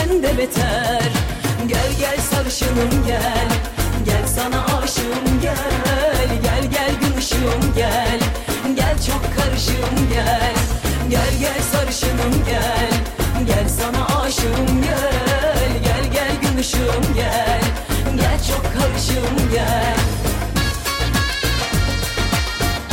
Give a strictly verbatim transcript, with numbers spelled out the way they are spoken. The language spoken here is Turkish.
senden de beter. Gel gel sarışınım gel, gel sana aşığım gel. Gel gel gün ışığım gel, gel çok karışığım gel. Gel gel sarışınım gel, gel sana aşığım gel. Gel gel gün ışığım gel, gel çok karışığım gel.